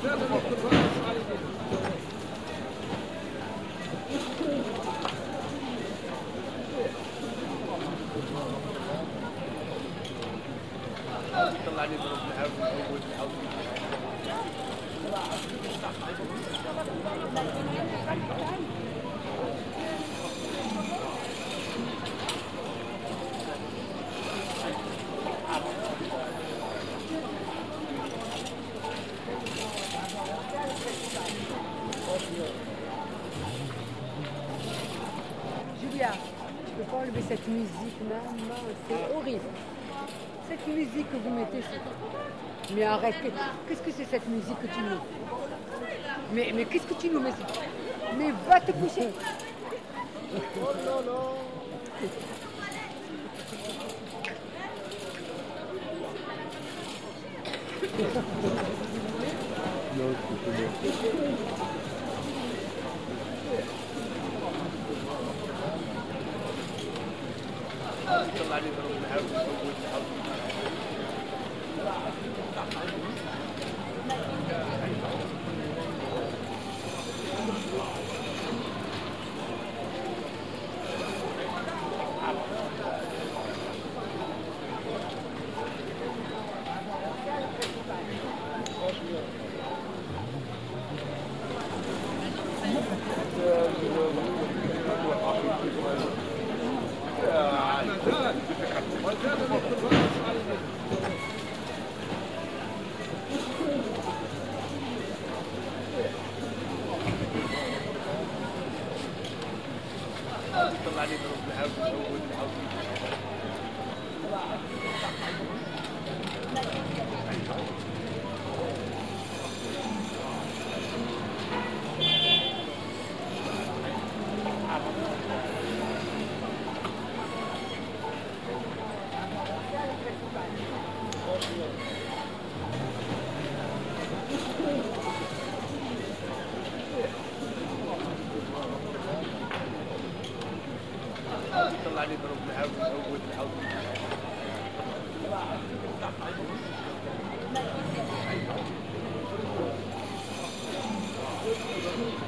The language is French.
طلعني ضرب الهواء من اول Julia, je peux pas enlever cette musique, maman, c'est horrible. Cette musique que vous mettez, c'est... Mais arrête, qu'est-ce que c'est cette musique que tu mets? Mais qu'est-ce que tu nous mets? Mais va te coucher. Oh non, non. طلعني ضرب الهواء من طلعني ضرب الهواء طلعني ضرب الهواء